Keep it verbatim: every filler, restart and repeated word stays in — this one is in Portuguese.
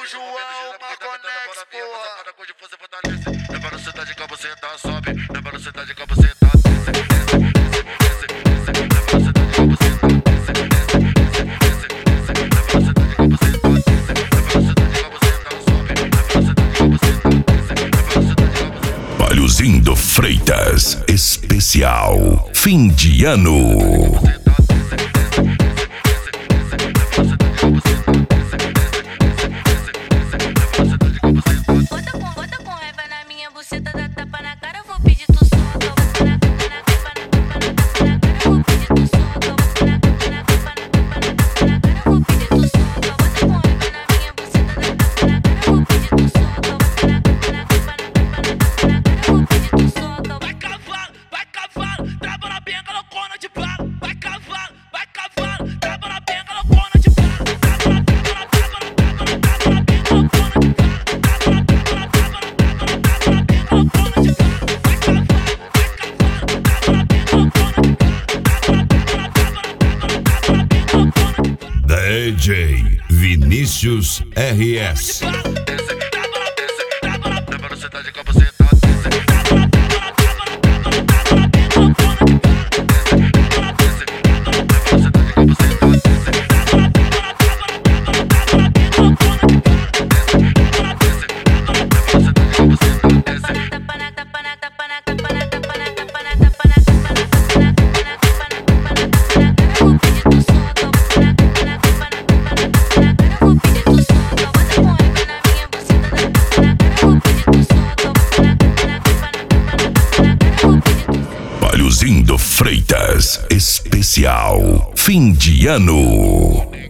o João Marconex, porra. Na velocidade que você tá, sobe. Na velocidade que você tá, desce, desce, desce, desce, desce. Na velocidade que você tá, desce, desce, desce, desce, desce. Na velocidade que você tá, desce. Na velocidade que você tá, sobe. Na velocidade que você tá, desce. Na velocidade que você tá. Paliozindo Freitas, especial fim de ano. D J Vinícius R S. Paliozindo Freitas, especial fim de ano.